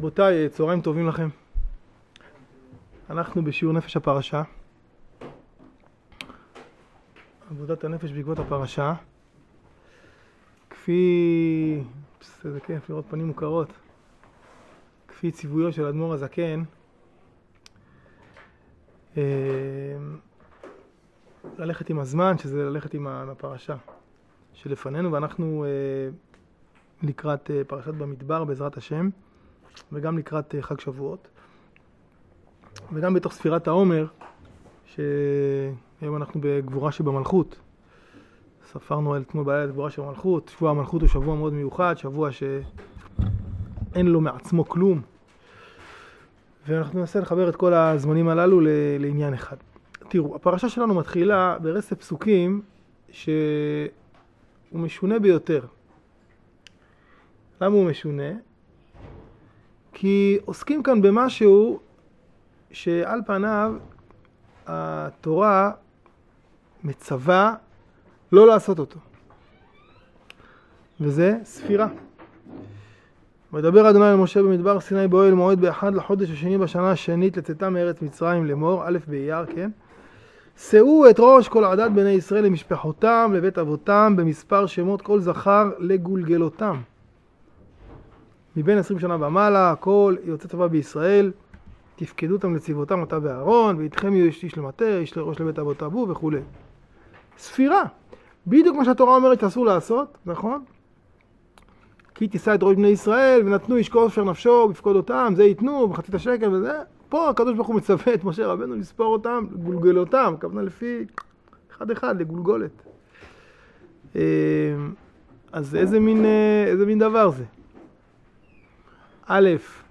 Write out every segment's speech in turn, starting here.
רבותיי, צהריים טובים לכם. אנחנו בשיעור נפש הפרשה. עבודת הנפש בעקבות הפרשה. כפי... זה כיף לראות פנים מוכרות. כפי ציוויו של אדמו"ר הזקן. ללכת עם הזמן, שזה ללכת עם הפרשה שלפנינו, ואנחנו לקראת פרשת במדבר בעזרת השם, וגם לקראת חג שבועות, וגם בתוך ספירת העומר, שהיום אנחנו בגבורה שבמלכות. ספרנו על אתמול בעיה גבורה שבמלכות. שבוע המלכות הוא שבוע מאוד מיוחד, שבוע שאין לו מעצמו כלום. ואנחנו ננסה לחבר את כל הזמנים הללו לעניין אחד. תראו, הפרשה שלנו מתחילה ברצף פסוקים שהוא משונה ביותר. למה הוא משונה? כי עוסקים כאן במשהו שעל פניו התורה מצווה לא לעשות אותו. וזה ספירה. מדבר אדוני אל משה במדבר סיני באוהל מועד באחד לחודש השני בשנה השנית לצאתם מארץ מצרים לאמור, א' באייר, כן? שאו את ראש כל עדת בני ישראל למשפחותם לבית אבותם במספר שמות כל זכר לגולגלותם. מבין 20 שנה ומעלה, כל יוצא צבא בישראל, תפקדו אותם לצבאותם אתה ואהרון, ואיתכם יהיו איש למטה, איש לראש לבית אבות אבו וכו'. ספירה. בדיוק מה שהתורה אומרת שאסור לעשות, נכון? כי תישא את ראש בני ישראל, ונתנו איש כופר נפשו, בפקוד אותם, זה ייתנו, בחצית השקל וזה. פה הקדוש ברוך הוא מצווה את משה רבנו לספור אותם, לגולגלותם, כוונה לפי אחד לגולגולת. אז איזה מין דבר זה? א',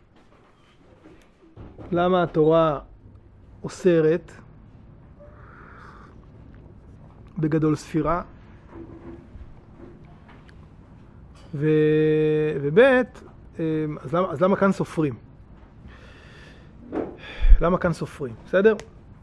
למה התורה אוסרת בגדול ספירה? וב', אז למה כאן סופרים? למה כאן סופרים? בסדר?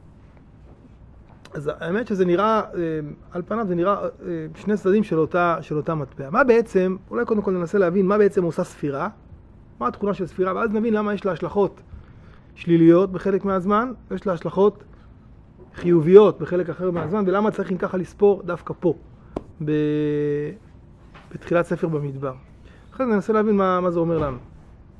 אז האמת שזה נראה, על פניו זה נראה שני צדדים של אותה מטבע. מה בעצם, אולי קודם כל ננסה להבין מה בעצם עושה ספירה, מה התכונה של ספירה, ואז נבין למה יש לה השלכות שליליות בחלק מהזמן, ויש לה השלכות חיוביות בחלק אחר מהזמן, ולמה צריך אם ככה לספור דווקא פה, בתחילת ספר במדבר. אחרי זה ננסה להבין מה זה אומר לנו.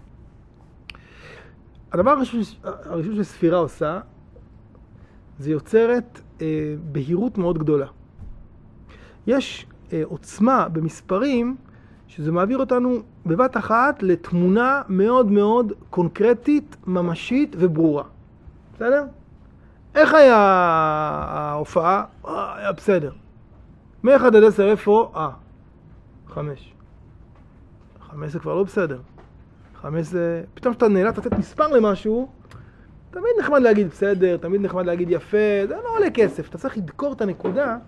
הדבר הראשון שספירה עושה, זה יוצרת בהירות מאוד גדולה. יש עוצמה במספרים, שזה מעביר אותנו בבת אחת לתמונה מאוד מאוד קונקרטית, ממשית וברורה. בסדר? איך היה ההופעה? היה בסדר. מ-1 עד 10 איפה? 5. 5 זה כבר לא בסדר. 5 זה... פתאום שאתה נאלץ לתת מספר למשהו, תמיד נחמד להגיד בסדר, תמיד נחמד להגיד יפה, זה לא עולה כסף. אתה צריך לדקור את הנקודה,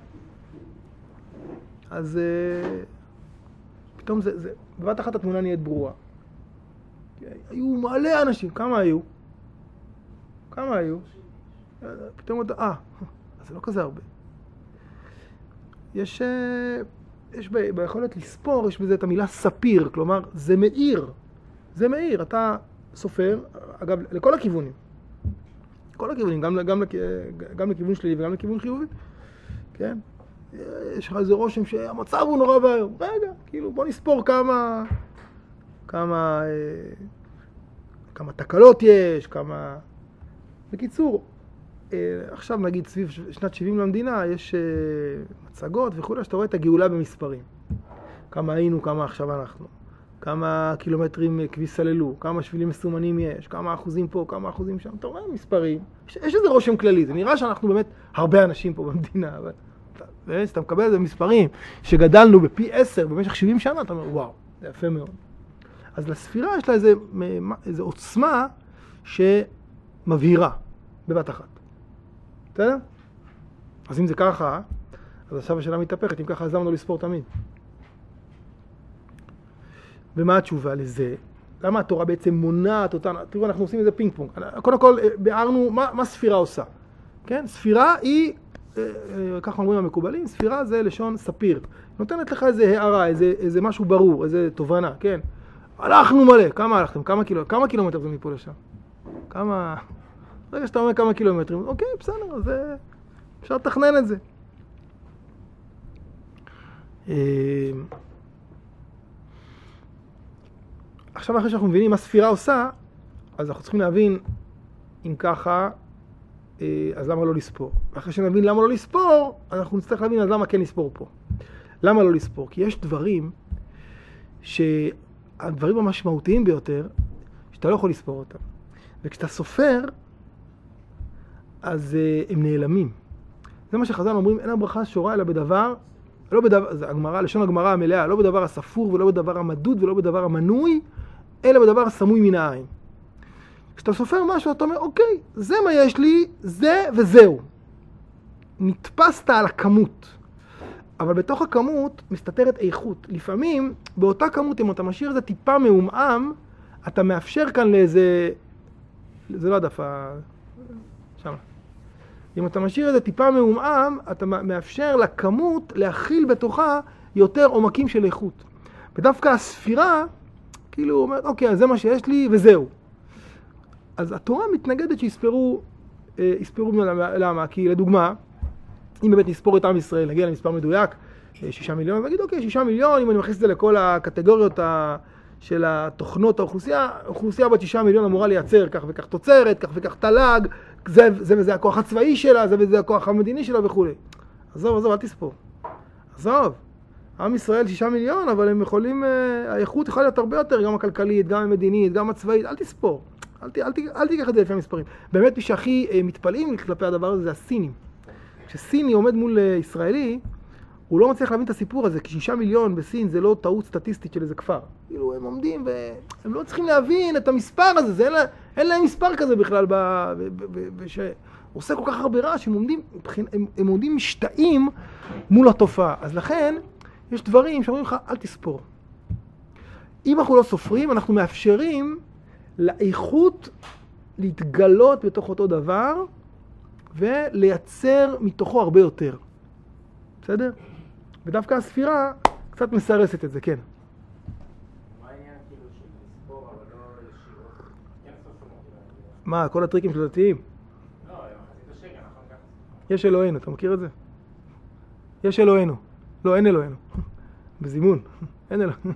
אז... פתאום בבת אחת התמונה נהיית ברורה. היו מלא אנשים, כמה היו? פתאום אתה, אז זה לא כזה הרבה. יש ביכולת לספור, יש בזה את המילה ספיר, כלומר, זה מאיר, אתה סופר, אגב, לכל הכיוונים. כל הכיוונים, גם לכיוון שלי וגם לכיוון חיובי, כן? יש לך איזה רושם שהמצב הוא נורא ואיום. רגע, כאילו בוא נספור כמה תקלות יש, בקיצור, עכשיו נגיד סביב שנת 70 למדינה יש מצגות וכו' שאתה רואה את הגאולה במספרים. כמה היינו, כמה עכשיו אנחנו. כמה קילומטרים כביש סללו, כמה שבילים מסומנים יש, כמה אחוזים פה, כמה אחוזים שם. אתה רואה מספרים. יש איזה רושם כללי. זה נראה שאנחנו באמת הרבה אנשים פה במדינה, אבל... ואתה מקבל את זה במספרים שגדלנו בפי 10 במשך 70 שנה, אתה אומר, וואו, זה יפה מאוד. אז לספירה יש לה איזו עוצמה שמבהירה בבת אחת. בסדר? אז אם זה ככה, אז עכשיו השאלה מתהפכת, אם ככה אז למה לא לספור תמיד? ומה התשובה לזה? למה התורה בעצם מונעת אותנו? תראו, אנחנו עושים איזה פינג פונג. קודם כל, ביארנו מה ספירה עושה. כן? ספירה היא... ככה אומרים המקובלים, ספירה זה לשון ספיר. נותנת לך איזה הערה, איזה משהו ברור, איזה תובנה, כן? הלכנו מלא. כמה הלכתם? כמה קילומטר זה מפה לשם? רגע שאתה אומר כמה קילומטרים, אוקיי, בסדר, אז אפשר לתכנן את זה. עכשיו אחרי שאנחנו מבינים מה ספירה עושה, אז אנחנו צריכים להבין אם ככה, אז למה לא לספור? אחרי שנבין למה לא לספור, אנחנו נצטרך להבין אז למה כן לספור פה. למה לא לספור? כי יש דברים שהדברים המשמעותיים ביותר, שאתה לא יכול לספור אותם. וכשאתה סופר, אז הם נעלמים. זה מה שחז"ל אומרים, אין הברכה שורה אלא בדבר, זה הגמרא, לשון הגמרא המלאה, לא בדבר הספור ולא בדבר המדוד ולא בדבר המנוי, אלא בדבר הסמוי מן העין. כשאתה סופר משהו, אתה אומר, אוקיי, זה מה יש לי, זה וזהו. נתפסת על הכמות. אבל בתוך הכמות מסתתרת איכות. לפעמים, באותה כמות, אם אתה משאיר איזה טיפה מעומעם, אתה מאפשר כאן לאיזה... זה לא הדף, שמה. אם אתה משאיר איזה טיפה מעומעם, אתה מאפשר לכמות להכיל בתוכה יותר עומקים של איכות. ודווקא הספירה, כאילו אומרת, אוקיי, אז זה מה שיש לי וזהו. אז התורה מתנגדת שיספרו, למה? כי לדוגמה, אם באמת נספור את עם ישראל, נגיע למספר מדויק, 6 מיליון, ונגיד, אוקיי, 6 מיליון, אם אני מכניס את זה לכל הקטגוריות של התוכנות האוכלוסייה, אוכלוסייה בת 6 מיליון אמורה לייצר כך וכך תוצרת, כך וכך תל"ג, זה וזה הכוח הצבאי שלה, זה וזה הכוח המדיני שלה וכו'. עזוב, אל תספור. עזוב. עם ישראל 6 מיליון, אבל הם יכולים, האיכות יכולה להיות הרבה יותר, גם הכלכלית, גם המדינית, גם הצבאית, אל תספור. אל תיקח את זה לפי המספרים. באמת מי שהכי מתפלאים כלפי הדבר הזה זה הסינים. כשסיני עומד מול ישראלי, הוא לא מצליח להבין את הסיפור הזה, כי 6 מיליון בסין זה לא טעות סטטיסטית של איזה כפר. כאילו הם עומדים והם לא צריכים להבין את המספר הזה, אין להם מספר כזה בכלל, שעושה כל כך הרבה רעש, הם עומדים משתאים מול התופעה. אז לכן, יש דברים שאומרים לך, אל תספור. אם אנחנו לא סופרים, אנחנו מאפשרים לאיכות להתגלות בתוך אותו דבר, ולייצר מתוכו הרבה יותר. בסדר? ודווקא הספירה קצת מסרסת את זה, כן. מה העניין כאילו של לספור, אבל לא ישירות? כן סופרים. מה, כל הטריקים של דתיים? לא, מחצית השקל, נכון גם. יש אלוהינו, אתה מכיר את זה? יש אלוהינו. לא, אין אלוהינו. בזימון. אין אלוהינו.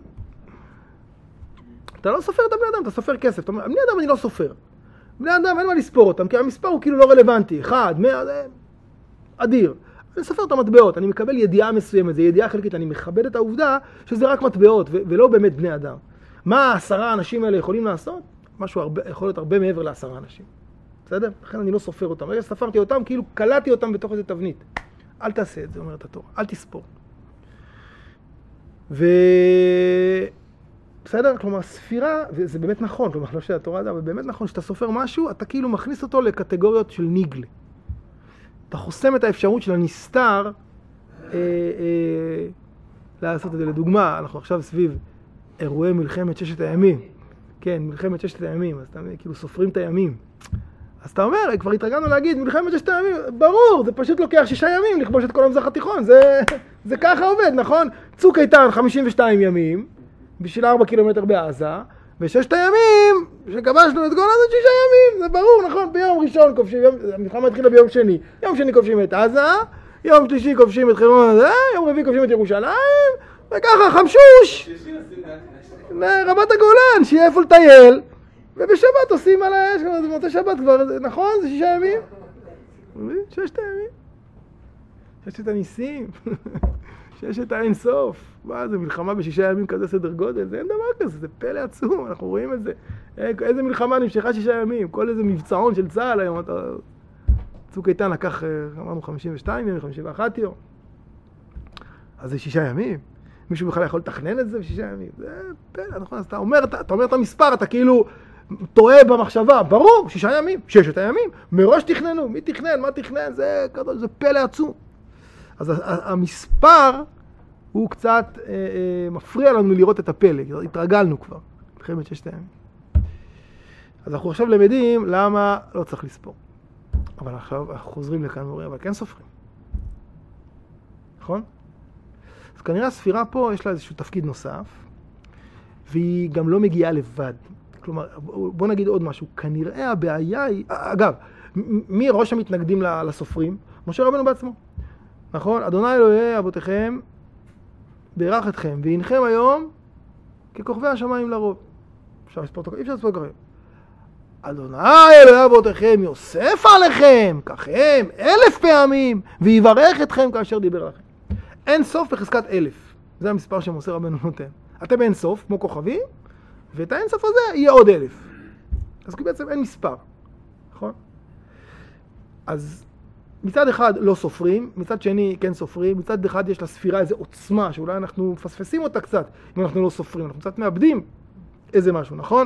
אתה לא סופר את הבני אדם, אתה סופר כסף. אתה אומר, בני אדם אני לא סופר. בני אדם אין מה לספור אותם, כי המספר הוא כאילו לא רלוונטי. 1, 100, זה אדיר. אני סופר את המטבעות, אני מקבל ידיעה מסוימת, זו ידיעה חלקית, אני מכבד את העובדה שזה רק מטבעות ולא באמת בני אדם. מה 10 אנשים האלה יכולים לעשות? משהו יכול להיות הרבה מעבר ל10 אנשים. בסדר? לכן אני לא סופר אותם. רגע ספרתי אותם, כאילו קלטתי אותם בתוך איזה תבנית. אל תעשה את זה, אומרת התורה. אל תספור. בסדר? כלומר, ספירה, וזה באמת נכון, כלומר, לא שהתורה זה, אבל באמת נכון, שאתה סופר משהו, אתה כאילו מכניס אותו לקטגוריות של ניגלה. אתה חוסם את האפשרות של הנסתר לעשות את זה. לדוגמה, אנחנו עכשיו סביב אירועי מלחמת 6 הימים. כן, מלחמת 6 הימים, אז אתה כאילו סופרים את הימים. אז אתה אומר, כבר התרגלנו להגיד, מלחמת 6 הימים, ברור, זה פשוט לוקח 6 ימים לכבוש את כל המזרח התיכון, זה ככה עובד, נכון? צוק איתן 52 ימים, בשביל 4 קילומטר בעזה, ו6 הימים, שכבשנו את כל הזה 6 ימים, זה ברור, נכון? ביום ראשון כובשים, המלחמה התחילה ביום שני, יום שני כובשים את עזה, יום שלישי כובשים את חברון הזה, יום רביעי כובשים את ירושלים, וככה חמשוש לרמת הגולן, שיהיה איפה לטייל, ובשבת עושים על האש, זה מוצא שבת כבר, נכון? זה 6 ימים? 6 ימים. 6 הניסים. 6 האינסוף. מה זה, מלחמה ב6 ימים כזה סדר גודל? זה אין דבר כזה, זה פלא עצום, אנחנו רואים את זה. איזה מלחמה נמשכה 6 ימים? כל איזה מבצעון של צה"ל היום, צוק איתן לקח, אמרנו 52 ימים, 51 יום. אז זה 6 ימים. מישהו בכלל יכול לתכנן את זה ב6 ימים. זה פלא, נכון? אז אתה אומר את המספר, אתה כאילו טועה במחשבה. ברור, 6 ימים, 6 הימים. מראש תכננו, מי תכנן, מה תכנן? זה פלא עצום. אז המספר הוא קצת מפריע לנו לראות את הפלא. התרגלנו כבר, מלחמת 6 הימים. אז אנחנו עכשיו למדים למה לא צריך לספור. אבל עכשיו אנחנו חוזרים לכאן ואומרים, אבל כן סופרים. נכון? אז כנראה הספירה פה יש לה איזשהו תפקיד נוסף. והיא גם לא מגיעה לבד. כלומר, בוא נגיד עוד משהו, כנראה הבעיה היא, אגב, מי ראש המתנגדים לסופרים? משה רבנו בעצמו. נכון? אדוני אלוהי אבותיכם בירך אתכם, והנכם היום ככוכבי השמיים לרוב. אפשר לספור כוכבים. אדוני אלוהי אבותיכם יוסף עליכם, ככם 1000 פעמים, ויברך אתכם כאשר דיבר לכם. אין סוף בחזקת 1000. זה המספר שמשה רבנו נותן. אתם אין סוף, כמו כוכבים, ואת האין סוף הזה יהיה עוד 1000. אז בעצם אין מספר. נכון? אז מצד אחד לא סופרים, מצד שני כן סופרים, מצד אחד יש לספירה איזו עוצמה, שאולי אנחנו מפספסים אותה קצת, אם אנחנו לא סופרים, אנחנו קצת מאבדים איזה משהו, נכון?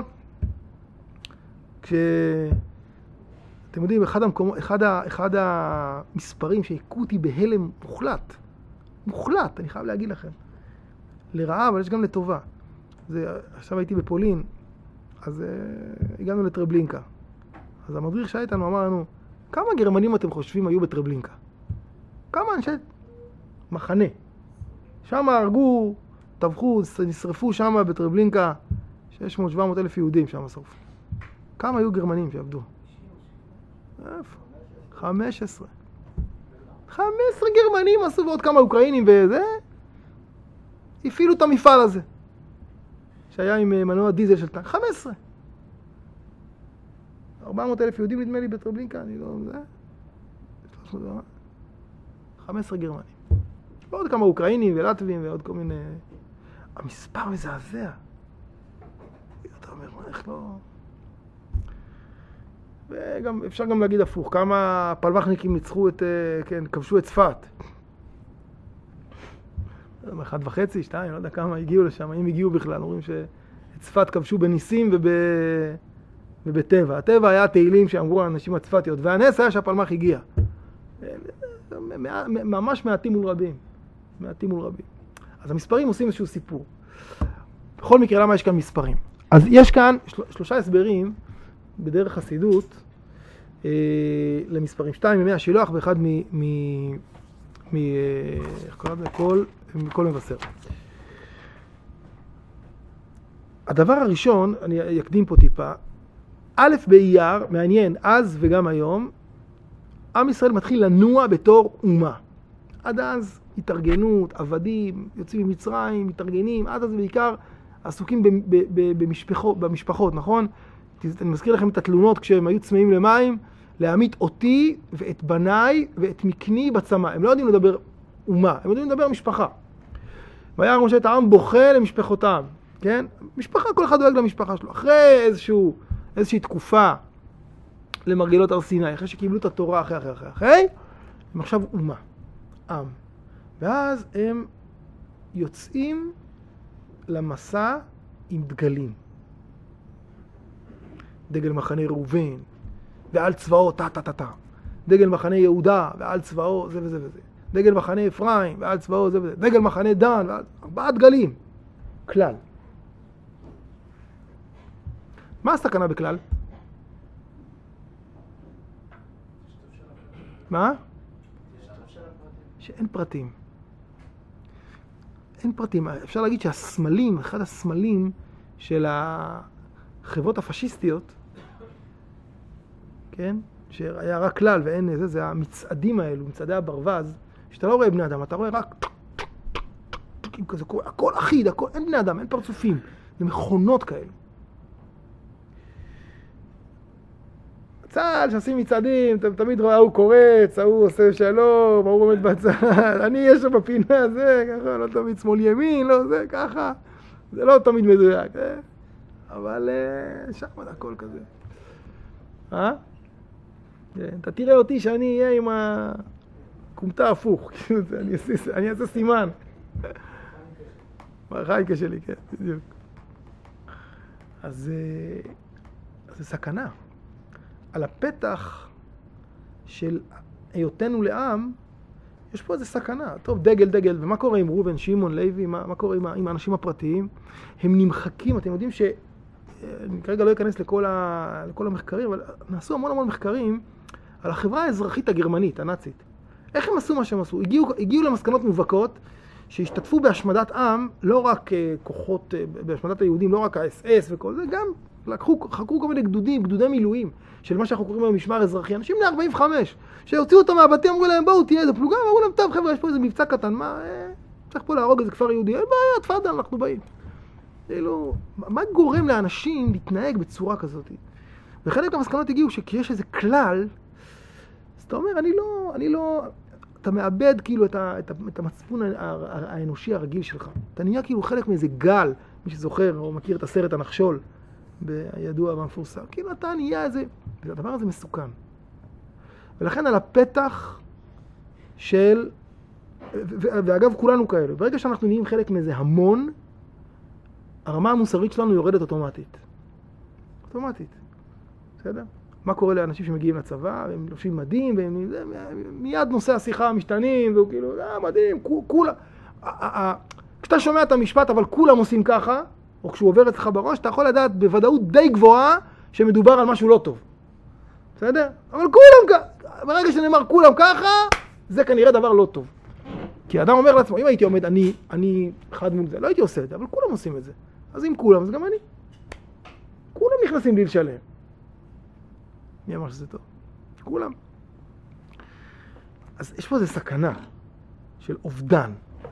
אתם יודעים, אחד המספרים שהיכו אותי בהלם מוחלט, אני חייב להגיד לכם, לרעה, אבל יש גם לטובה. עכשיו הייתי בפולין, אז הגענו לטרבלינקה. אז המדריך שהיה איתנו אמר לנו, כמה גרמנים אתם חושבים היו בטרבלינקה? כמה אנשי מחנה? שם הרגו, טבחו, נשרפו שם בטרבלינקה 600-700 אלף יהודים שם שרפו. כמה היו גרמנים שעבדו? איפה? 15. 15 גרמנים עשו ועוד כמה אוקראינים וזה. הפעילו את המפעל הזה. שהיה עם מנוע דיזל של טנק. 15. 400,000 יהודים נדמה לי בטרבלינקה, אני לא... זה? 15 גרמנים. ועוד כמה אוקראינים ולטבים ועוד כל מיני... המספר מזעזע. אתה אומר, איך לא... וגם, אפשר גם להגיד הפוך, כמה פלמחניקים ניצחו את... כן, כבשו את צפת. 1.5, 2, לא יודע כמה הגיעו לשם, אם הגיעו בכלל, אומרים שאת צפת כבשו בניסים ובטבע. הטבע היה תהילים שאמרו האנשים הצפתיות, והנס היה שהפלמח הגיע. ממש מעטים מול רבים. אז המספרים עושים איזשהו סיפור. בכל מקרה, למה יש כאן מספרים? אז יש כאן 3 הסברים בדרך חסידות למספרים. 2 מימי השילוח ואחד איך קורא לזה? מכל מבשר. הדבר הראשון, אני אקדים פה טיפה, א' באייר, מעניין, אז וגם היום, עם ישראל מתחיל לנוע בתור אומה. עד אז התארגנות, עבדים, יוצאים ממצרים, מתארגנים, עד אז בעיקר עסוקים במשפחות, נכון? אני מזכיר לכם את התלונות כשהם היו צמאים למים, להעמיד אותי ואת בניי ואת מקני בצמא. הם לא יודעים לדבר אומה, הם יודעים לדבר משפחה. וירא משה את העם בוכה למשפחותם, כן? משפחה, כל אחד דואג למשפחה שלו. אחרי איזושהי תקופה למרגלות הר סיני, אחרי שקיבלו את התורה אחרי, הם עכשיו אומה, עם. ואז הם יוצאים למסע עם דגלים. דגל מחנה ראובן, ועל צבאו, טה. דגל מחנה יהודה, ועל צבאו, זה וזה וזה. דגל מחנה אפרים, ועל צבאו, זה וזה. דגל מחנה דן, ועל 4 דגלים. כלל. מה הסכנה בכלל? מה? שאין פרטים. אין פרטים. אפשר להגיד שהסמלים, אחד הסמלים של החברות הפשיסטיות, כן? שהיה רק כלל ואין איזה, זה המצעדים האלו, מצעדי הברווז, שאתה לא רואה בני אדם, אתה רואה רק כזה, הכל אחיד, הכל, אין בני אדם, אין פרצופים, זה מכונות כאלו. צה"ל שעושים מצעדים, אתה תמיד רואה, הוא קורץ, הוא עושה שלום, הוא עומד בצד, אני יש שם בפינה, זה ככה, לא תמיד שמאל ימין, לא זה ככה, זה לא תמיד מדויק, אבל שם הכל כזה. אתה תראה אותי שאני אהיה עם הקומטה הפוך, אני אעשה סימן. מרחייקה שלי, כן, בדיוק. אז זה סכנה. על הפתח של היותנו לעם, יש פה איזו סכנה. טוב, דגל, ומה קורה עם ראובן, שמעון, לוי, מה קורה עם האנשים הפרטיים? הם נמחקים, אתם יודעים אני כרגע לא אכנס לכל המחקרים, אבל נעשו המון מחקרים על החברה האזרחית הגרמנית, הנאצית. איך הם עשו מה שהם עשו? הגיעו למסקנות מובהקות שהשתתפו בהשמדת עם, לא רק כוחות, בהשמדת היהודים, לא רק ה-SS וכל זה, גם חקרו כל מיני גדודי מילואים, של מה שאנחנו קוראים היום משמר אזרחי, אנשים בני 45, שהוציאו אותם מהבתים, אמרו להם, בואו תהיה איזה פלוגה, אמרו להם, טוב חבר'ה, יש פה איזה מבצע קטן, מה, צריך פה להרוג איזה כפר יהודי, אין בעיה, תפאדל, אנחנו באים. מה גורם לאנשים להתנהג בצורה כזאת? וחלק המסקנות הגיעו שכשיש איזה כלל, אז אתה אומר, אני לא, אתה מאבד כאילו את המצפון האנושי הרגיל שלך. אתה נהיה כאילו חלק מאיזה גל, מי שזוכר או מכיר את הסרט הנחשול, בידוע והמפורסם. כאילו אתה נהיה איזה, והדבר הזה מסוכן. ולכן על הפתח של, ואגב כולנו כאלה, ברגע שאנחנו נהיים חלק מאיזה המון, הרמה המוסרית שלנו יורדת אוטומטית. אוטומטית. בסדר? מה קורה לאנשים שמגיעים לצבא, והם לובשים מדים, מיד נושא השיחה משתנים, והוא כאילו, מדהים, כולם. כשאתה שומע את המשפט, אבל כולם עושים ככה, או כשהוא עובר אצלך בראש, אתה יכול לדעת בוודאות די גבוהה שמדובר על משהו לא טוב. בסדר? אבל כולם ככה. ברגע שנאמר כולם ככה, זה כנראה דבר לא טוב. כי האדם אומר לעצמו, אם הייתי עומד, אני אחד מול זה, לא הייתי עושה את זה, אבל כולם עושים את זה. אז אם כולם, אז גם אני. כולם נכנסים בלי לשלם. מי אמר שזה טוב? כולם. אז יש פה איזו סכנה של אובדן.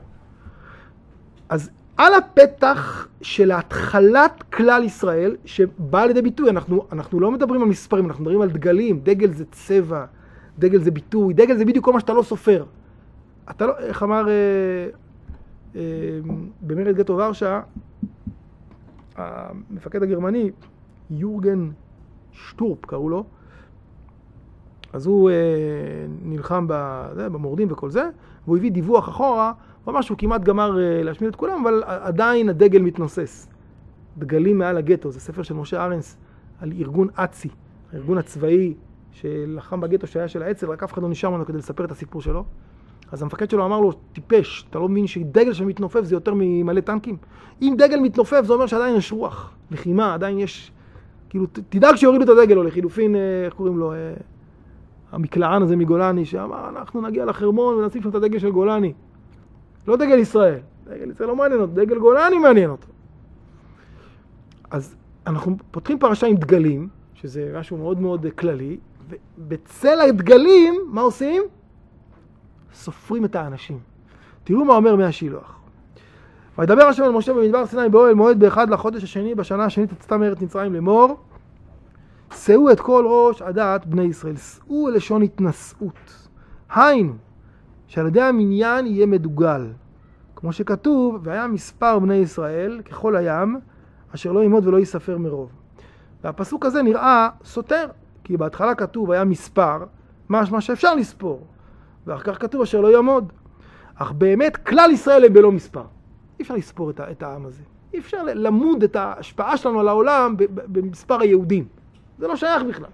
אז על הפתח של התחלת כלל ישראל, שבא לידי ביטוי, אנחנו לא מדברים על מספרים, אנחנו מדברים על דגלים. דגל זה צבע, דגל זה ביטוי, דגל זה בדיוק כל מה שאתה לא סופר. אתה לא, איך אמר במרד גטו ורשה, המפקד הגרמני, יורגן שטורפ קראו לו, אז הוא נלחם במורדים וכל זה, והוא הביא דיווח אחורה, הוא אמר שהוא כמעט גמר להשמיד את כולם, אבל עדיין הדגל מתנוסס. דגלים מעל הגטו, זה ספר של משה ארנס על ארגון אצי, הארגון הצבאי שלחם בגטו שהיה של האצ"ל, רק אף אחד לא נשאר ממנו כדי לספר את הסיפור שלו. אז המפקד שלו אמר לו, טיפש, אתה לא מבין שדגל שמתנופף זה יותר ממלא טנקים? אם דגל מתנופף זה אומר שעדיין יש רוח, לחימה, עדיין יש, כאילו, תדאג שיורידו את הדגל, או לחילופין, איך קוראים לו, המקלען הזה מגולני, שאמר, אנחנו נגיע לחרמון ונשים שם את הדגל של גולני. לא דגל ישראל, דגל ישראל לא מעניין אותו, דגל גולני מעניין אותו. אז אנחנו פותחים פרשה עם דגלים, שזה משהו מאוד מאוד כללי, ובצל הדגלים, מה עושים? סופרים את האנשים. תראו מה אומר מהשילוח. וידבר השם אל משה במדבר סיני באוהל מועד באחד לחודש השני בשנה השנית יצאתם מארץ מצרים לאמור, שאו את כל ראש עדת בני ישראל, שאו לשון התנשאות. היינו, שעל ידי המניין יהיה מדוגל. כמו שכתוב, והיה מספר בני ישראל ככל הים, אשר לא ימוד ולא יספר מרוב. והפסוק הזה נראה סותר, כי בהתחלה כתוב היה מספר, מה שאפשר לספור. ואחר כך כתוב אשר לא יעמוד. אך באמת כלל ישראל הם בלא מספר. אי אפשר לספור את העם הזה. אי אפשר למוד את ההשפעה שלנו על העולם במספר היהודים. זה לא שייך בכלל.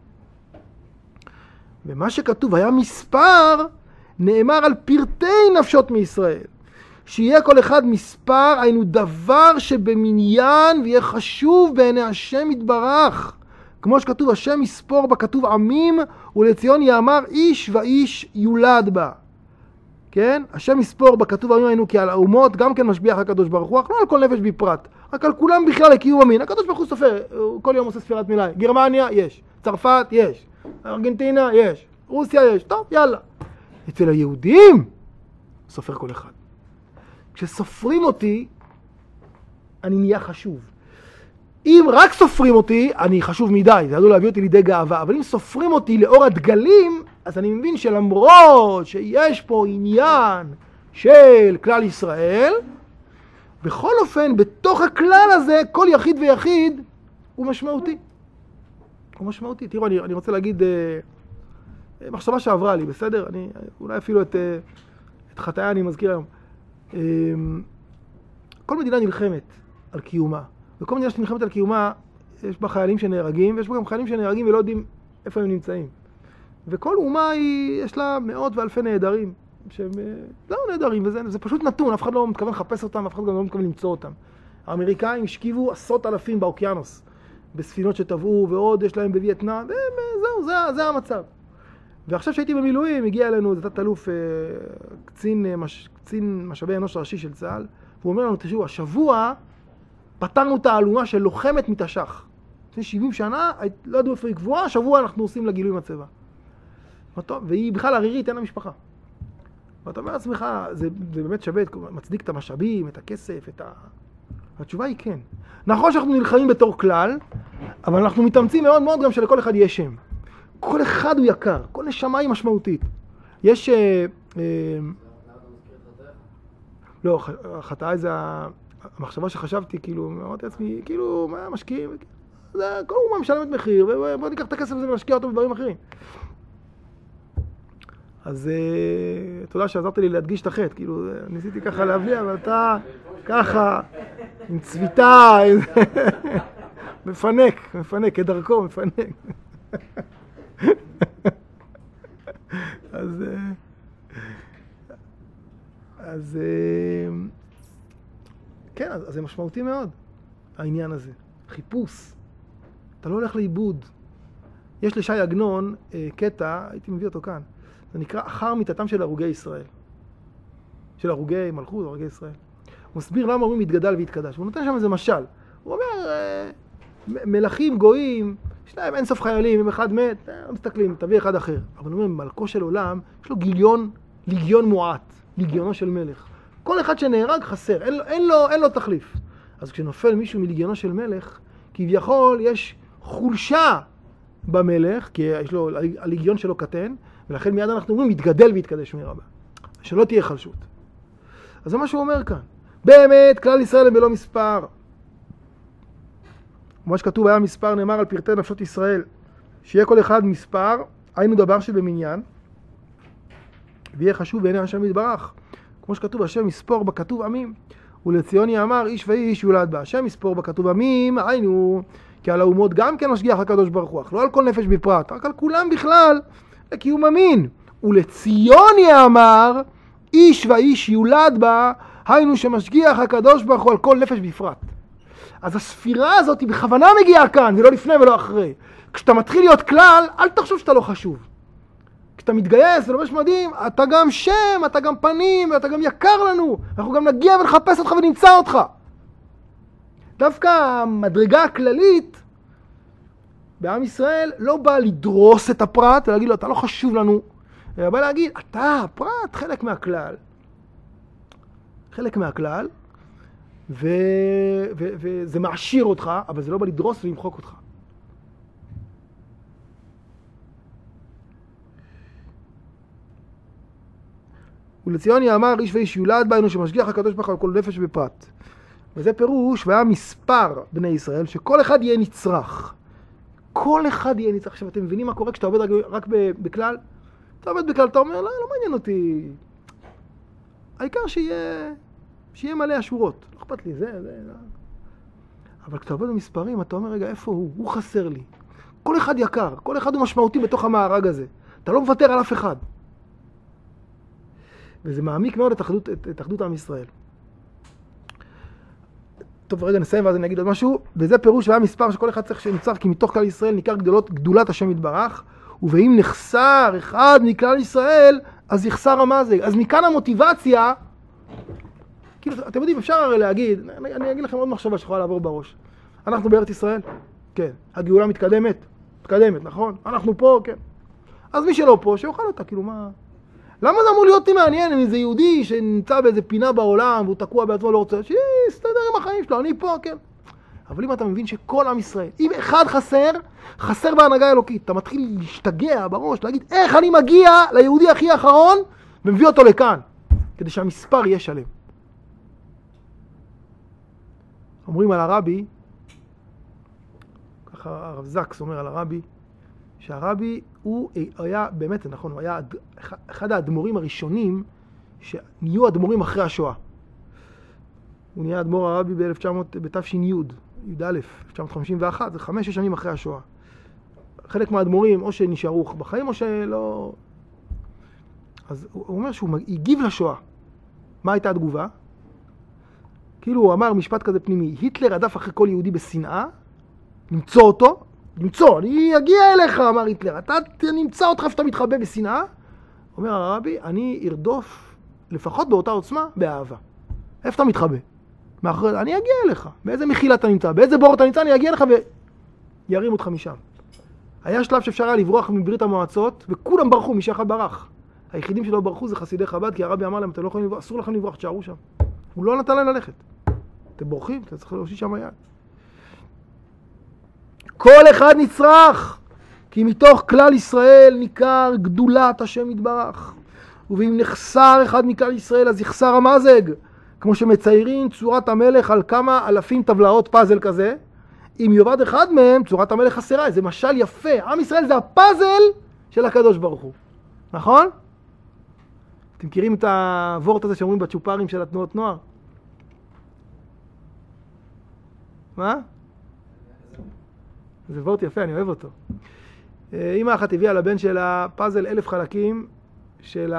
ומה שכתוב היה מספר, נאמר על פרטי נפשות מישראל. שיהיה כל אחד מספר, היינו דבר שבמניין ויהיה חשוב בעיני השם יתברך. כמו שכתוב, השם יספור בה, כתוב עמים, ולציון יאמר איש ואיש יולד בה. כן? השם יספור בה, כתוב עמים היינו כי על האומות, גם כן משביח הקדוש ברוך הוא, לא על כל נפש בפרט, רק על כולם בכלל לקיום המין. הקדוש ברוך הוא סופר, כל יום עושה ספירת מילה. גרמניה, יש. צרפת, יש. ארגנטינה, יש. רוסיה, יש. טוב, יאללה. אצל היהודים, סופר כל אחד. כשסופרים אותי, אני נהיה חשוב. אם רק סופרים אותי, אני חשוב מדי, זה עלול להביא אותי לידי גאווה, אבל אם סופרים אותי לאור הדגלים, אז אני מבין שלמרות שיש פה עניין של כלל ישראל, בכל אופן, בתוך הכלל הזה, כל יחיד ויחיד הוא משמעותי. הוא משמעותי. תראו, אני רוצה להגיד מחשבה שעברה לי, בסדר? אולי אפילו את חטאי אני מזכיר היום. כל מדינה נלחמת על קיומה. וכל מדינה שנלחמת על קיומה, יש בה חיילים שנהרגים, ויש בה גם חיילים שנהרגים ולא יודעים איפה הם נמצאים. וכל אומה יש לה מאות ואלפי נהדרים, שהם לא נהדרים, וזה פשוט נתון, אף אחד לא מתכוון לחפש אותם, אף אחד גם לא מתכוון למצוא אותם. האמריקאים השכיבו 10,000 באוקיינוס, בספינות שטבעו, ועוד יש להם בווייטנאם, וזהו, זה המצב. ועכשיו שהייתי במילואים, הגיע אלינו תת אלוף קצין משאבי אנוש ראשי של צה"ל, והוא אומר לנו, תשמעו, השבוע פתרנו את העלומה של לוחמת מתש"ח. לפני 70 שנה, לא ידעו איפה היא קבועה, השבוע אנחנו עושים לה גילוי מצבה. והיא בכלל ערירית, אין לה משפחה. ואתה אומר לעצמך, זה באמת שווה, מצדיק את המשאבים, את הכסף, התשובה היא כן. נכון שאנחנו נלחמים בתור כלל, אבל אנחנו מתאמצים מאוד מאוד גם שלכל אחד יהיה שם. כל אחד הוא יקר, כל נשמה היא משמעותית. יש... לא, החטאה זה המחשבה שחשבתי, כאילו, אמרתי לעצמי, כאילו, מה משקיעים? זה כל אומה משלמת מחיר, ובוא ניקח את הכסף הזה ומשקיע אותו בדברים אחרים. אז תודה שעזרת לי להדגיש את החטא, כאילו, ניסיתי ככה להבליע, אבל אתה ככה, עם צביטה, מפנק, כדרכו, מפנק. אז כן, אז זה משמעותי מאוד, העניין הזה. חיפוש. אתה לא הולך לאיבוד. יש לשי עגנון קטע, הייתי מביא אותו כאן, זה נקרא אחר מיתתם של הרוגי ישראל. של הרוגי מלכות, הרוגי ישראל. הוא מסביר למה אומרים התגדל והתקדש. הוא נותן שם איזה משל. הוא אומר, מלכים גויים, יש להם אין סוף חיילים, אם אחד מת, מסתכלים, תביא אחד אחר. אבל הוא אומר, מלכו של עולם, יש לו ליגיון מועט, ליגיונו של מלך. כל אחד שנהרג חסר, אין לו תחליף. אז כשנופל מישהו מליגיונו של מלך, כביכול יש חולשה במלך, כי יש לו, הליגיון שלו קטן, ולכן מיד אנחנו אומרים, מתגדל והתקדש מרבה. שלא תהיה חלשות. אז זה מה שהוא אומר כאן. באמת, כלל ישראל הם בלא מספר. כמו שכתוב, היה מספר, נאמר על פרטי נפשות ישראל, שיהיה כל אחד מספר, היינו דבר שבמניין, ויהיה חשוב בעיני השם יתברך. כמו שכתוב, השם מספור בכתוב עמים. ולציוני אמר, איש ואיש יולד בה. השם מספור בכתוב עמים, היינו, כי על האומות גם כן משגיח הקדוש ברוך הוא, לא על כל נפש בפרט, רק על כולם בכלל, לקיום המין. ולציוני אמר, איש ואיש יולד בה, היינו שמשגיח הקדוש ברוך הוא על כל נפש בפרט. אז הספירה הזאת היא בכוונה מגיעה כאן, ולא לפני ולא אחרי. כשאתה מתחיל להיות כלל, אל תחשוב שאתה לא חשוב. כשאתה מתגייס ולובש מדים, אתה גם שם, אתה גם פנים, ואתה גם יקר לנו. אנחנו גם נגיע ונחפש אותך ונמצא אותך. דווקא המדרגה הכללית בעם ישראל לא באה לדרוס את הפרט ולהגיד לו, אתה לא חשוב לנו. אלא באה להגיד, אתה, הפרט, חלק מהכלל. חלק מהכלל, וזה מעשיר אותך, אבל זה לא בא לדרוס ולמחוק אותך. ולציוני אמר, איש ואיש יולד בנו שמשגיח הקדוש ברוך הוא על כל נפש בפרט. וזה פירוש, והיה מספר בני ישראל, שכל אחד יהיה נצרך. כל אחד יהיה נצרך. עכשיו, אתם מבינים מה קורה כשאתה עובד רק בכלל? אתה עובד בכלל, אתה אומר, לא מעניין אותי. העיקר שיהיה מלא השורות. לא אכפת לי, זה. אבל כשאתה עובד במספרים, אתה אומר, רגע, איפה הוא? הוא חסר לי. כל אחד יקר, כל אחד הוא משמעותי בתוך המארג הזה. אתה לא מוותר על אף אחד. וזה מעמיק מאוד את אחדות עם ישראל. טוב, רגע נסיים ואז אני אגיד עוד משהו. וזה פירוש והיה מספר שכל אחד צריך שנצרך, כי מתוך כלל ישראל ניכר גדולת השם יתברך, ואם נחסר אחד מכלל ישראל, אז יחסר המזג. אז מכאן המוטיבציה, כאילו, אתם יודעים, אפשר הרי להגיד, אני אגיד לכם עוד מחשבה שיכולה לעבור בראש. אנחנו בארץ ישראל? כן. הגאולה מתקדמת, נכון? אנחנו פה, כן. אז מי שלא פה, שיוכל אותה, כאילו מה... למה זה אמור להיות מעניין אם איזה יהודי שנמצא באיזה פינה בעולם והוא תקוע בעצמו לא רוצה, שיסתדר עם החיים שלו, אני פה, כן. אבל אם אתה מבין שכל עם ישראל, אם אחד חסר בהנהגה האלוקית, אתה מתחיל להשתגע בראש, להגיד איך אני מגיע ליהודי הכי אחרון ומביא אותו לכאן, כדי שהמספר יהיה שלם. אומרים על הרבי, ככה הרב זקס אומר על הרבי, שהרבי הוא היה, באמת נכון, הוא היה אחד האדמו"רים הראשונים שנהיו אדמו"רים אחרי השואה. הוא נהיה אדמו"ר הרבי בתש"י, י"א, 1951, זה 5-6 שנים אחרי השואה. חלק מהאדמו"רים או שנשארו בחיים או שלא... אז הוא אומר שהוא הגיב לשואה. מה הייתה התגובה? כאילו הוא אמר משפט כזה פנימי, היטלר רדף אחרי כל יהודי בשנאה, למצוא אותו, למצוא, אני אגיע אליך, אמר היטלר, אתה נמצא אותך שאתה מתחבא בשנאה? אומר הרבי, אני ארדוף לפחות באותה עוצמה, באהבה. איפה אתה מתחבא? אני אגיע אליך. באיזה מחילה אתה נמצא? באיזה בור אתה נמצא? אני אגיע אליך וירים אותך משם. היה שלב שאפשר היה לברוח מברית המועצות, וכולם ברחו, מי שאחד ברח. היחידים שלא ברחו זה חסידי חב"ד, כי הרבי אמר להם, אתם לא יכולים לברוח, אסור לכם לברוח, תשארו שם. הוא לא נתן להם ללכת. אתם בורחים, אתה צריך להושיט שם היד. כל אחד נצרך, כי מתוך כלל ישראל ניכר גדולת השם יתברך. ואם נחסר אחד מכלל ישראל, אז יחסר המזג. כמו שמציירים צורת המלך על כמה אלפים טבלאות פאזל כזה. אם יאבד אחד מהם, צורת המלך חסרה. זה משל יפה. עם ישראל זה הפאזל של הקדוש ברוך הוא. נכון? אתם מכירים את הוורט הזה שאומרים בצ'ופרים של התנועות נוער? מה? זה וורט יפה, אני אוהב אותו. אמא אחת הביאה לבן של הפאזל 1000 חלקים של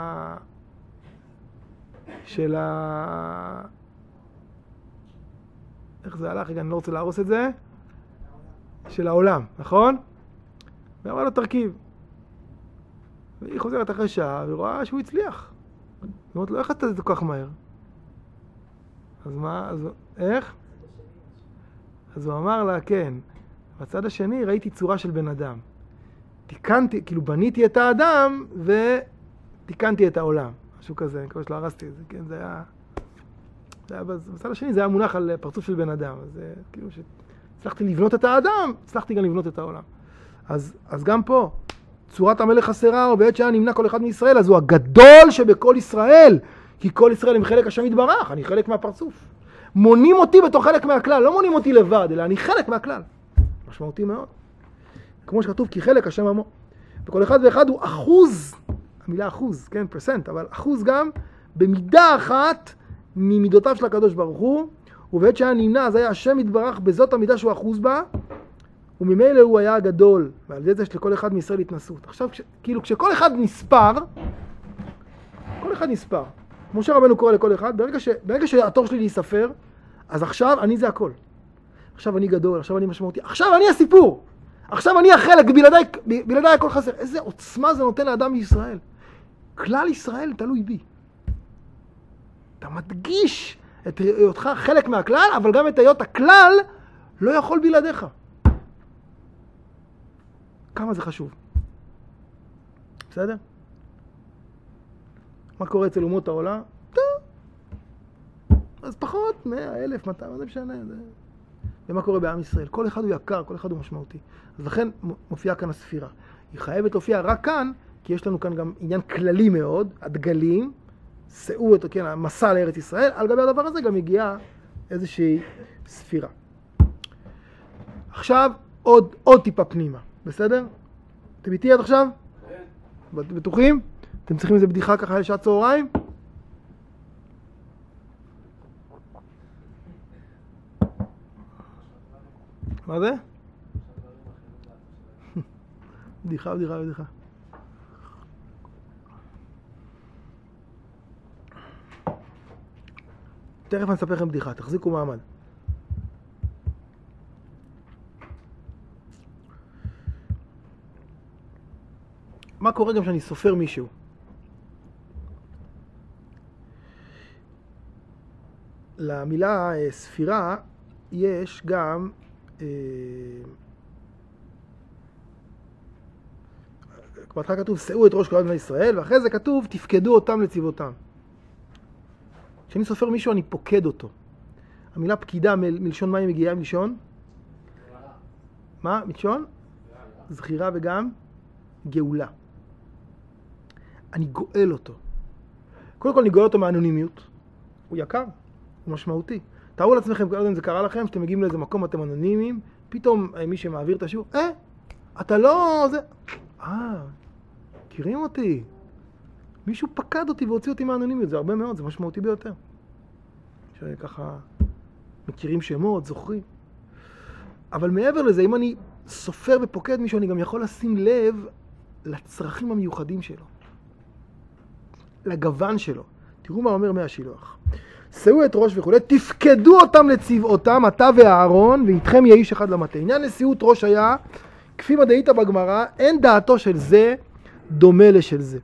איך זה הלך? רגע, אני לא רוצה להרוס את זה. של העולם, נכון? ואמרה לו תרכיב. והיא חוזרת אחרי שעה ורואה שהוא הצליח. היא אומרת לו, איך אתה זה כל כך מהר? אז מה? איך? אז הוא אמר לה, כן. בצד השני ראיתי צורה של בן אדם. תיקנתי, כאילו בניתי את האדם ותיקנתי את העולם. משהו כזה, אני מקווה שלא הרסתי את זה, כן? זה היה בצד השני זה היה מונח על פרצוף של בן אדם. אז כאילו שהצלחתי לבנות את האדם, הצלחתי גם לבנות את העולם. אז גם פה, צורת המלך חסרה, ובעת שהיה נמנע כל אחד מישראל, אז הוא הגדול שבכל ישראל, כי כל ישראל הם חלק השם יתברך, אני חלק מהפרצוף. מונים אותי בתור חלק מהכלל, לא מונים אותי לבד, אלא אני חלק מהכלל. משמעותי מאוד. כמו שכתוב, כי חלק השם עמו. וכל אחד ואחד הוא אחוז, המילה אחוז, כן, פרסנט, אבל אחוז גם במידה אחת ממידותיו של הקדוש ברוך הוא, ובעת שהיה נמנע, אז היה השם יתברך בזאת המידה שהוא אחוז בה, וממילא הוא היה הגדול, ועל זה יש לכל אחד מישראל התנסות. עכשיו, כאילו, כשכל אחד נספר, כל אחד נספר. משה רבנו קורא לכל אחד, ברגע שהתור שלי להיספר, אז עכשיו אני זה הכל. עכשיו אני גדול, עכשיו אני משמעותי, עכשיו אני הסיפור. עכשיו אני החלק, בלעדיי הכל חסר. איזה עוצמה זה נותן לאדם בישראל. כלל ישראל תלוי בי. אתה מדגיש את היותך חלק מהכלל, אבל גם את היות הכלל לא יכול בלעדיך. כמה זה חשוב. בסדר? מה קורה אצל אומות העולם? טוב. אז פחות, 100, 1,000, 200, זה משנה. ומה קורה בעם ישראל? כל אחד הוא יקר, כל אחד הוא משמעותי. אז לכן מופיעה כאן הספירה. היא חייבת להופיע רק כאן, כי יש לנו כאן גם עניין כללי מאוד, הדגלים, שאו אותו, כן, המסע לארץ ישראל, על גבי הדבר הזה גם הגיעה איזושהי ספירה. עכשיו, עוד טיפה פנימה, בסדר? אתם איתי עד עכשיו? כן. בטוחים? אתם צריכים איזה בדיחה ככה לשעת צהריים? מה זה? בדיחה. תכף אני אספר לכם בדיחה, תחזיקו מעמד. מה קורה גם שאני סופר מישהו? למילה ספירה יש גם בהתחלה כתוב שאו את ראש כל בני ישראל, ואחרי זה כתוב תפקדו אותם לצבאותם. כשאני סופר מישהו אני פוקד אותו. המילה פקידה מלשון מה היא מגיעה? מלשון? מה? מלשון? זכירה וגם גאולה. אני גואל אותו. קודם כל אני גואל אותו מהאנונימיות. הוא יקר, הוא משמעותי. תארו לעצמכם, אם זה קרה לכם, שאתם מגיעים לאיזה מקום, אתם אנונימיים, פתאום מי שמעביר את השיעור, אתה לא... זה... מכירים אותי. מישהו פקד אותי והוציא אותי מהאנונימיות, זה הרבה מאוד, זה משמעותי ביותר. שככה מכירים שמות, זוכרים. אבל מעבר לזה, אם אני סופר ופוקד מישהו, אני גם יכול לשים לב לצרכים המיוחדים שלו. לגוון שלו. תראו מה אומר מהשילוח. שאו את ראש וכו', תפקדו אותם לצבעותם, אתה ואהרון, ואיתכם יהיה איש אחד למטה. עניין נשיאות ראש היה, כפי מדעית בגמרא, אין דעתו של זה דומה לשל זה.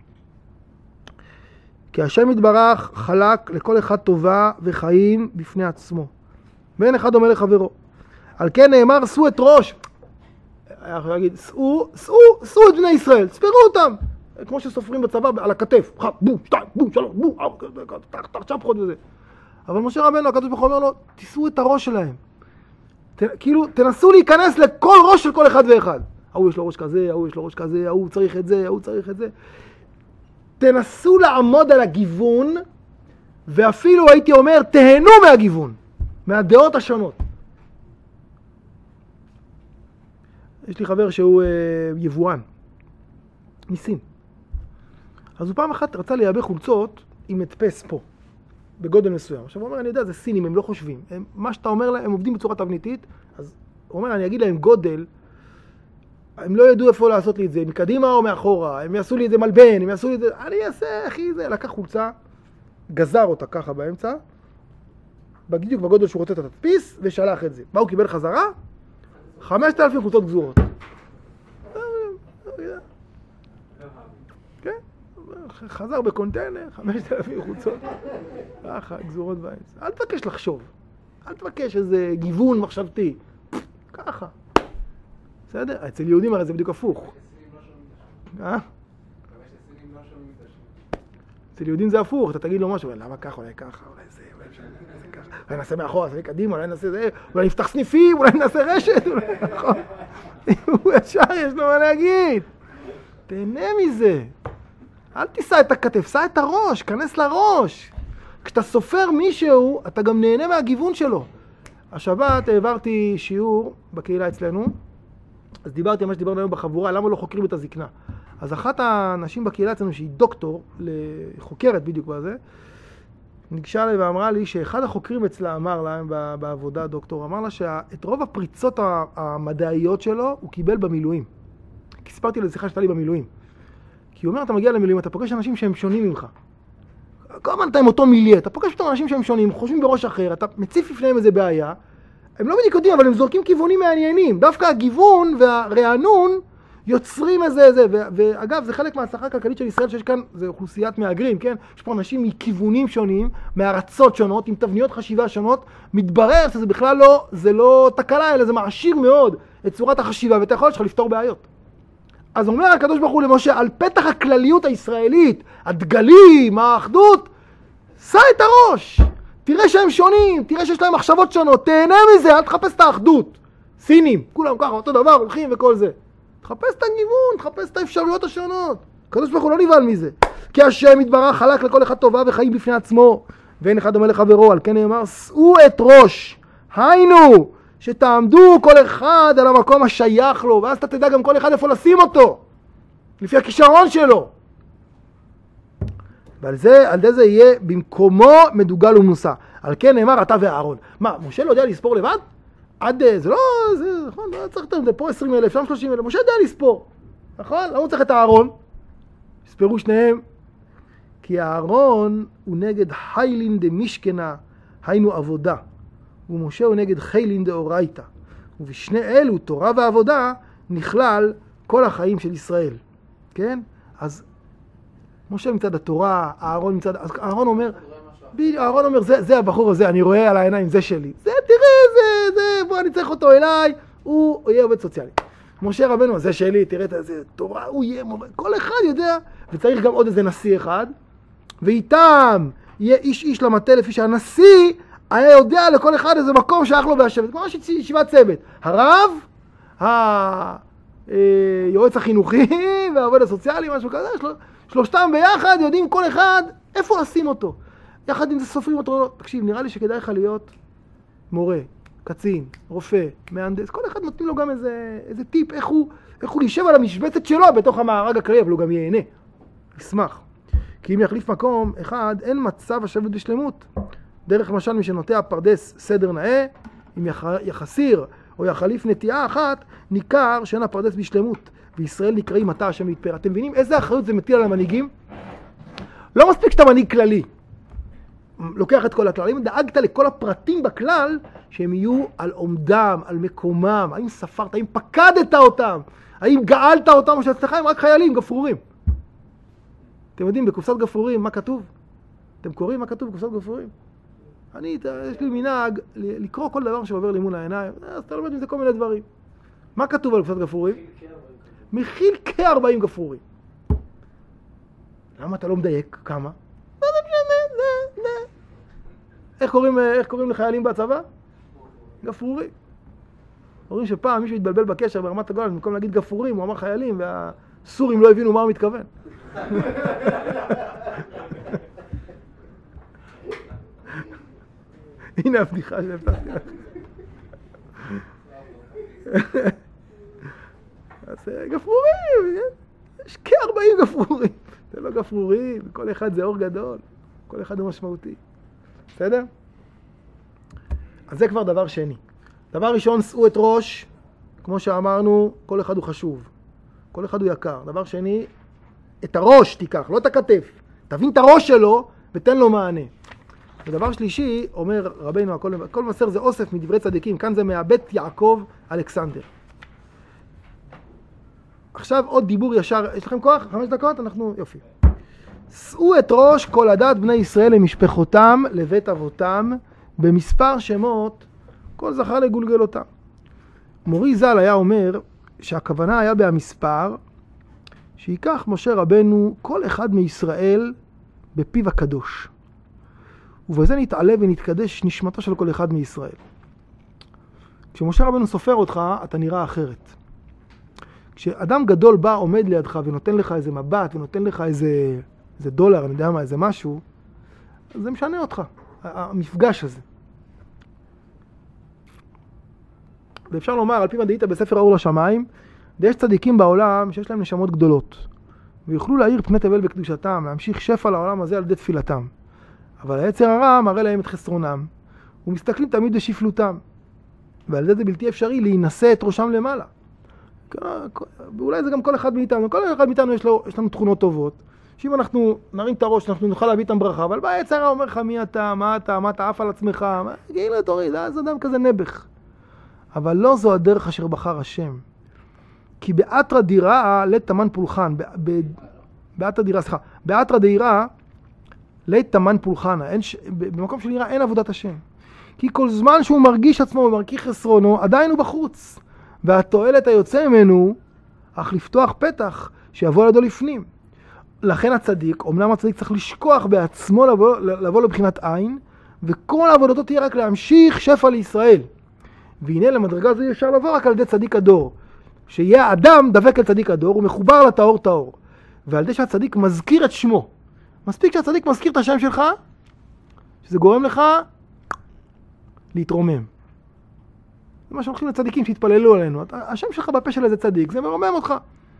כי השם יתברך חלק לכל אחד טובה וחיים בפני עצמו. ואין אחד דומה לחברו. על כן נאמר, שאו את ראש. אנחנו נגיד, שאו את בני ישראל, ספרו אותם. כמו שסופרים בצבא על הכתף. 1, בום, 2, בום, 3, בום, 4, צ'פחות וזה. אבל משה רבנו, הקדוש ברוך הוא אומר לו, תישאו את הראש שלהם. כאילו, תנסו להיכנס לכל ראש של כל אחד ואחד. ההוא יש לו ראש כזה, ההוא יש לו ראש כזה, ההוא צריך את זה, ההוא צריך את זה. תנסו לעמוד על הגיוון, ואפילו הייתי אומר, תהנו מהגיוון, מהדעות השונות. יש לי חבר שהוא יבואן, מסין. אז הוא פעם אחת רצה לייבא חולצות עם מדפס פה, בגודל מסוים. עכשיו הוא אומר, אני יודע, זה סינים, הם לא חושבים. מה שאתה אומר להם, הם עובדים בצורה תבניתית, אז הוא אומר, אני אגיד להם גודל, הם לא ידעו איפה לעשות לי את זה, מקדימה או מאחורה, הם יעשו לי את זה מלבן, הם יעשו לי את זה, אני אעשה, אחי, זה, לקח חולצה, גזר אותה ככה באמצע, בדיוק בגודל שהוא רוצה את התדפיס, ושלח את זה. מה הוא קיבל חזרה? 5,000 חולצות גזורות. כן, חזר בקונטיינר, 5,000 חולצות, ככה, גזורות באמצע. אל תבקש לחשוב, אל תבקש איזה גיוון מחשבתי, ככה. בסדר? אצל יהודים הרי זה בדיוק הפוך. אצל יהודים זה הפוך, אתה תגיד לו משהו, למה ככה, אולי ככה, אולי זה, אולי ככה, אולי נעשה מאחורה, נעשה קדימה, אולי נעשה זה, אולי נפתח סניפים, אולי נעשה רשת, אולי נכון. הוא ישר, יש לו מה להגיד. תהנה מזה. אל תישא את הכתף, שא את הראש, כנס לראש. כשאתה סופר מישהו, אתה גם נהנה מהגיוון שלו. השבת העברתי שיעור בקהילה אצלנו, אז דיברתי על מה שדיברנו היום בחבורה, למה לא חוקרים את הזקנה. אז אחת האנשים בקהילה אצלנו, שהיא דוקטור, חוקרת בדיוק בזה, ניגשה אליי ואמרה לי שאחד החוקרים אצלה אמר להם בעבודה, דוקטור, אמר לה שאת רוב הפריצות המדעיות שלו הוא קיבל במילואים. כי סיפרתי לו שיחה שהייתה לי במילואים. כי הוא אומר, אתה מגיע למילואים, אתה פוגש אנשים שהם שונים ממך. כל הזמן אתה עם אותו מיליה, אתה פוגש פתאום אנשים שהם שונים, חושבים בראש אחר, אתה מציף לפניהם איזה בעיה, הם לא בדיוק יודעים, אבל הם זורקים כיוונים מעניינים. דווקא הגיוון והרענון יוצרים איזה. ואגב, זה חלק מההצלחה הכלכלית של ישראל, שיש כאן, זה אוכלוסיית מהגרים, כן? יש פה אנשים מכיוונים שונים, מארצות שונות, עם תבניות חשיבה שונות. מתברר שזה בכלל לא, זה לא תקלה, אלא זה מעשיר מאוד את צורת החשיבה, ואת היכולת שלך לפתור בעיות. אז אומר הקדוש ברוך הוא למשה, על פתח הכלליות הישראלית, הדגלים, האחדות, שא את הראש. תראה שהם שונים, תראה שיש להם מחשבות שונות, תהנה מזה, אל תחפש את האחדות. סינים, כולם ככה, אותו דבר, הולכים וכל זה. תחפש את הגיוון, תחפש את האפשרויות השונות. הקדוש ברוך הוא לא נבהל מזה. כי השם יתברך חלק לכל אחד טובה וחיים בפני עצמו, ואין אחד דומה לחברו, על כן נאמר, שאו את ראש. היינו, שתעמדו כל אחד על המקום השייך לו, ואז אתה תדע גם כל אחד איפה לשים אותו, לפי הכישרון שלו. ועל זה יהיה במקומו מדוגל ומנוסה. על כן נאמר אתה ואהרון. מה, משה לא יודע לספור לבד? זה לא, נכון, לא צריך את זה, פה 20,000, שם 30,000, משה יודע לספור. נכון? למה הוא צריך את אהרון? הספרו שניהם. כי אהרון הוא נגד חיילין דמשכנה, היינו עבודה. ומשה הוא נגד חיילין דאורייתא. ובשני אלו, תורה ועבודה, נכלל כל החיים של ישראל. כן? אז משה מצד התורה, אהרון מצד... אז אהרון אומר, זה הבחור הזה, אני רואה על העיניים, זה שלי. זה, תראה, זה, בוא אני צריך אותו אליי, הוא יהיה עובד סוציאלי. משה רבנו, זה שלי, תראה, זה תורה, הוא יהיה מורה. כל אחד יודע, וצריך גם עוד איזה נשיא אחד, ואיתם יהיה איש למטה, לפי שהנשיא היה יודע לכל אחד איזה מקום שייך לו בהשבת. כמו ישיבת צוות. הרב, היועץ החינוכי והעובד הסוציאלי, משהו כזה, שלושתם ביחד יודעים כל אחד איפה לשים אותו. יחד עם זה סופרים אותו. תקשיב, נראה לי שכדאי לך להיות מורה, קצין, רופא, מהנדס. כל אחד נותנים לו גם איזה טיפ, איך הוא להישב על המשבצת שלו בתוך המארג הכללי, אבל הוא גם ייהנה. ישמח. כי אם יחליף מקום אחד, אין מצב השבת בשלמות. דרך למשל מי שנוטע פרדס סדר נאה, אם יחסיר או יחליף נטיעה אחת, ניכר שאין הפרדס בשלמות. וישראל נקראים מטע השם להתפאר. אתם מבינים איזה אחריות זה מטיל על המנהיגים? לא מספיק שאתה מנהיג כללי. לוקח את כל הכלל, האם דאגת לכל הפרטים בכלל שהם יהיו על עומדם, על מקומם, האם ספרת, האם פקדת אותם, האם גאלת אותם, או שאצלך הם רק חיילים, גפרורים. אתם יודעים, בקופסת גפרורים, מה כתוב? אתם קוראים מה כתוב בקופסת גפרורים? יש לי מנהג לקרוא כל דבר שעובר לי מול העיניים, אז אתה לומד מזה כל מיני דברים. מה כתוב על קופסת גפרורים? מכיל כ-40 גפרורים. למה אתה לא מדייק? כמה? איך קוראים לחיילים בצבא? גפרורים. אומרים שפעם מישהו התבלבל בקשר ברמת הגולן, במקום להגיד גפרורים, הוא אמר חיילים, והסורים לא הבינו מה הוא מתכוון. הנה הבדיחה שהפתחתי לך. אז גפרורים, יש כ-40 גפרורים. זה לא גפרורים, כל אחד זה אור גדול, כל אחד הוא משמעותי. בסדר? אז זה כבר דבר שני. דבר ראשון, שאו את ראש, כמו שאמרנו, כל אחד הוא חשוב. כל אחד הוא יקר. דבר שני, את הראש תיקח, לא את הכתף. תבין את הראש שלו ותן לו מענה. ודבר שלישי, אומר רבינו, הכל מסר זה אוסף מדברי צדיקים. כאן זה מהבית יעקב אלכסנדר. עכשיו עוד דיבור ישר. יש לכם כוח? 5 דקות? אנחנו... יופי. שאו את ראש כל עדת בני ישראל למשפחותם, לבית אבותם, במספר שמות, כל זכר לגולגל אותם. מורי ז"ל היה אומר שהכוונה היה במספר, שיקח משה רבנו כל אחד מישראל בפיו הקדוש. ובזה נתעלה ונתקדש נשמתו של כל אחד מישראל. כשמשה רבנו סופר אותך, אתה נראה אחרת. כשאדם גדול בא, עומד לידך ונותן לך איזה מבט, ונותן לך איזה דולר, אני יודע מה, איזה משהו, זה משנה אותך, המפגש הזה. ואפשר לומר, על פי מדעית בספר האור לשמיים, יש צדיקים בעולם שיש להם נשמות גדולות, ויוכלו להאיר פני תבל בקדושתם, להמשיך שפע לעולם הזה על ידי תפילתם. אבל היצר הרע מראה להם את חסרונם, ומסתכלים תמיד בשפלותם, ועל ידי זה בלתי אפשרי להינשא את ראשם למעלה. ואולי זה גם כל אחד מאיתנו, כל אחד מאיתנו יש לנו תכונות טובות, שאם אנחנו נרים את הראש, אנחנו נוכל להביא איתם ברכה, אבל בא היצר הרע אומר לך מי אתה, מה אתה עף על עצמך, גילה תוריד, זה אדם כזה נבח. אבל לא זו הדרך אשר בחר השם. כי באתרא דירא לית תמן פולחן, באתרא דירא לית תמן פולחן, במקום של דירא אין עבודת השם. כי כל זמן שהוא מרגיש עצמו ומרגיש חסרונו, עדיין הוא בחוץ. והתועלת היוצא ממנו, אך לפתוח פתח שיבוא לידו לפנים. לכן הצדיק, אומנם הצדיק צריך לשכוח בעצמו לבוא לבחינת עין, וכל עבודתו תהיה רק להמשיך שפע לישראל. והנה למדרגה הזו אפשר לבוא רק על ידי צדיק הדור. שיהיה אדם דבק אל צדיק הדור, ומחובר לטהור טהור. ועל ידי שהצדיק מזכיר את שמו. מספיק שהצדיק מזכיר את השם שלך, שזה גורם לך להתרומם. זה מה שהולכים לצדיקים שהתפללו עלינו. השם שלך בפה של איזה צדיק, זה מרומם אותך.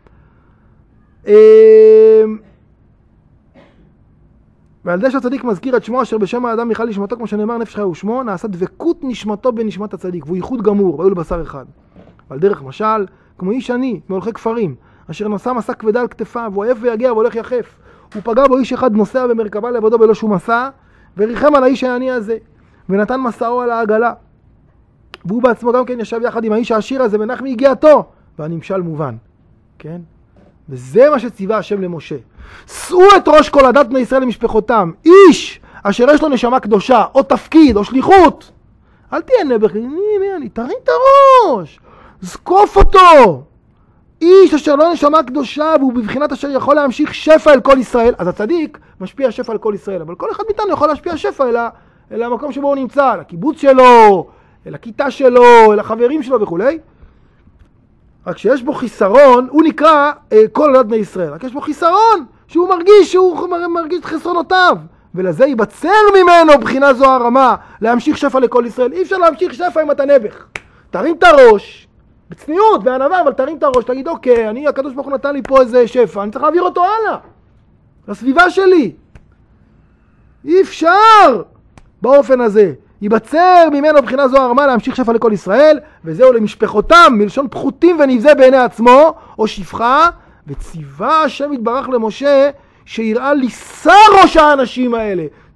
ועל ידי שהצדיק מזכיר את שמו אשר בשם האדם יחל נשמתו, כמו שנאמר נפש חיה ושמו, נעשה דבקות נשמתו בנשמת הצדיק, והוא ייחוד גמור, והיו לבשר אחד. ועל דרך משל, כמו איש עני, מהולכי כפרים, אשר נושא מסע כבדה על כתפיו, והוא עייף ויגע והולך יחף. הוא פגע בו איש אחד נוסע במרכבה לעבודו בלא שום מסע, וריחם על האיש העני הזה, ונתן מסעו על העגלה. והוא בעצמו גם כן ישב יחד עם האיש העשיר הזה, ונח מיגיעתו, והנמשל מובן. כן? וזה מה שציווה השם למשה. שאו את ראש כל עדת בני ישראל למשפחותם. איש אשר יש לו נשמה קדושה, או תפקיד, או שליחות. אל תהיה נבח, תרים את הראש. זקוף אותו. איש אשר לא נשמה קדושה, והוא בבחינת אשר יכול להמשיך שפע אל כל ישראל. אז הצדיק משפיע שפע על כל ישראל. אבל כל אחד מאיתנו יכול להשפיע שפע אל המקום שבו הוא נמצא. אל הקיבוץ שלו, אל הכיתה שלו, אל החברים שלו וכו'. רק שיש בו חיסרון, הוא נקרא כל עדת בני ישראל. רק יש בו חיסרון, שהוא מרגיש את חסרונותיו. ולזה ייבצר ממנו בחינה זו הרמה, להמשיך שפע לכל ישראל. אי אפשר להמשיך שפע אם אתה נבח. תרים את הראש, בצניעות, בענווה, אבל תרים את הראש, תגיד, אוקיי, הקדוש ברוך הוא נתן לי פה איזה שפע, אני צריך להעביר אותו הלאה, לסביבה שלי. אי אפשר באופן הזה. ייבצר ממנו בחינה זו הרמה להמשיך שפע לכל ישראל, וזהו למשפחותם, מלשון פחותים ונבזה בעיני עצמו, או שפחה, וציווה השם יתברך למשה, שיראה לישא ראש האנשים האלה.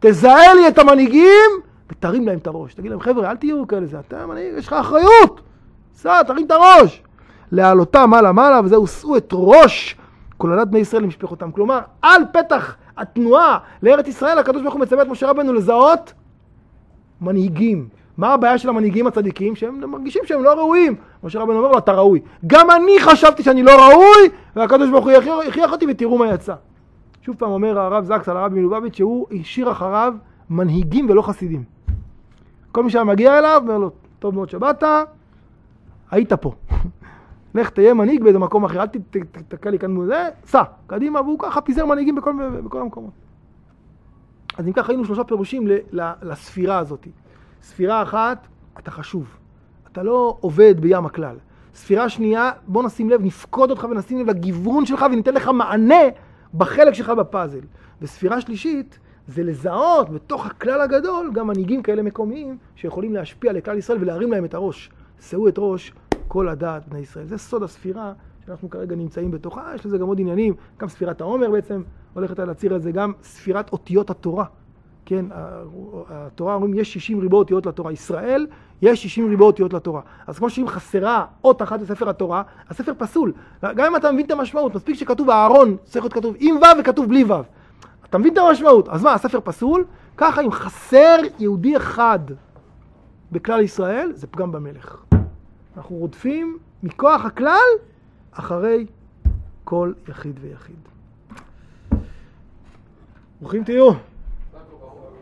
תזהה לי את המנהיגים ותרים להם את הראש. תגיד להם, חבר'ה, אל תהיו כאלה, זה אתה מנהיג, יש לך אחריות. תרים את הראש. להעלותם מעלה, וזהו, שאו את ראש כל עדת בני ישראל למשפחותם. כלומר, על פתח התנועה לארץ ישראל, הקדוש ברוך הוא מצווה את משה רבנו לזהות מנהיגים. מה הבעיה של המנהיגים הצדיקים? שהם מרגישים שהם לא ראויים. משה רבנו אומר לו, אתה ראוי. גם אני חשבתי שאני לא ראוי, והקדוש ברוך הוא הכריח אותי ותראו מה יצא. שוב פעם אומר הרב זקס על הרב מלובביץ' שהוא השאיר אחריו מנהיגים ולא חסידים. כל מי שמגיע אליו, אומר לו, טוב מאוד שבאת, היית פה. לך תהיה מנהיג באיזה מקום אחר, אל תתקע לי כאן מזה, סע, קדימה, והוא ככה פיזר מנהיגים בכל המקומות. אז אם ככה היינו 3 פירושים לספירה הזאת. ספירה אחת, אתה חשוב. אתה לא עובד בים הכלל. ספירה שנייה, בוא נשים לב, נפקוד אותך ונשים לב לגיוון שלך וניתן לך מענה בחלק שלך בפאזל. וספירה שלישית, זה לזהות בתוך הכלל הגדול גם מנהיגים כאלה מקומיים שיכולים להשפיע לכלל ישראל ולהרים להם את הראש. שאו את ראש כל עדת בני ישראל. זה סוד הספירה שאנחנו כרגע נמצאים בתוכה. יש לזה גם עוד עניינים. גם ספירת העומר בעצם הולכת על הציר הזה, גם ספירת אותיות התורה. כן, התורה אומרים יש 60 ריבוע אותיות לתורה. ישראל יש 60 ריבוע אותיות לתורה. אז כמו שאם חסרה אות אחת לספר התורה, הספר פסול. גם אם אתה מבין את המשמעות, מספיק שכתוב הארון, צריך להיות כתוב עם ו' וכתוב בלי ו'. אתה מבין את המשמעות. אז מה, הספר פסול? ככה אם חסר יהודי אחד בכלל ישראל, זה פגם במלך. אנחנו רודפים מכוח הכלל אחרי כל יחיד ויחיד. ברוכים תהיו.